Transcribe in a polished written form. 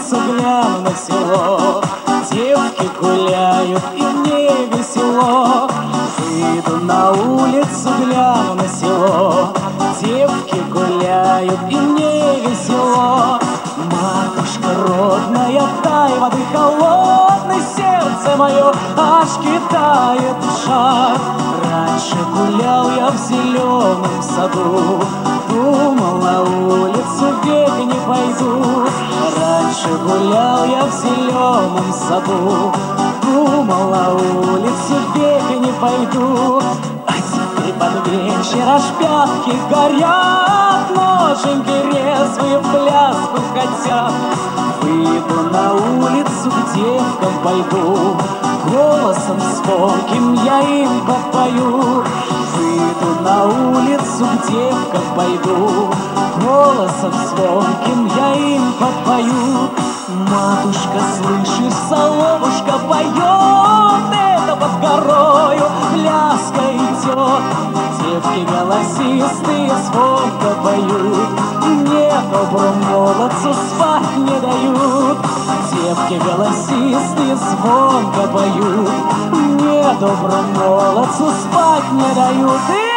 улицу, гляну на село. Девки гуляют, и мне весело. Выйду на улицу, гляну на село. Девки гуляют, и мне весело. Матушка родная, дай воды холодной, сердце мое аж кидает в жар. Раньше гулял я в зеленом саду, думал, на улицу век не пойду. Раньше гулял я в зеленом саду, думал, на улицу век не пойду. А теперь под вечер аж пятки горят, ноженьки резвые в пляску хотят. Выйду на улицу, к девкам пойду, голосом звонким я им подпою. Выйду на улицу, к девкам пойду, голосом звонким я им подпою. Матушка, слышишь, соловушка поет, это под горою пляска идет. Девки голосистые звонко поют, мне, доброму молодцу, спать не дают. Девки голосистые звонко поют, мне, доброму молодцу, спать не дают.